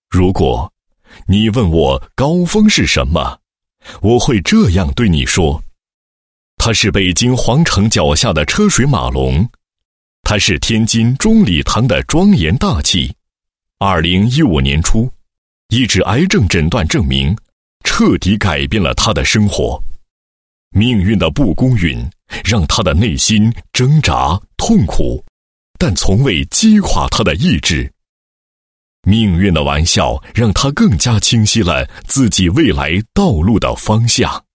如果你问我高峰是什么，我会这样对你说：它是北京皇城脚下的车水马龙，它是天津钟礼堂的庄严大气。2015年初，一纸癌症诊断证明，彻底改变了他的生活。命运的不公允让他的内心挣扎痛苦，但从未击垮他的意志。命运的玩笑让他更加清晰了自己未来道路的方向。